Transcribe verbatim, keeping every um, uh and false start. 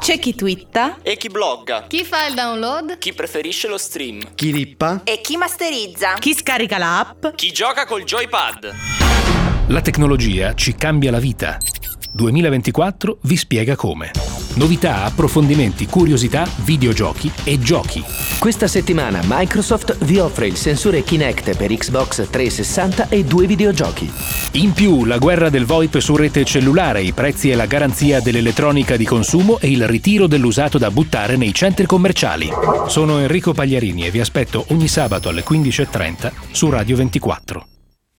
C'è chi twitta e chi blogga, chi fa il download, chi preferisce lo stream, chi rippa e chi masterizza, chi scarica l'app, chi gioca col joypad. La tecnologia ci cambia la vita. duemilaventiquattro vi spiega come. Novità, approfondimenti, curiosità, videogiochi e giochi. Questa settimana Microsoft vi offre il sensore Kinect per Xbox trecentosessanta e due videogiochi. In più, la guerra del VoIP su rete cellulare, i prezzi e la garanzia dell'elettronica di consumo e il ritiro dell'usato da buttare nei centri commerciali. Sono Enrico Pagliarini e vi aspetto ogni sabato alle quindici e trenta su Radio ventiquattro.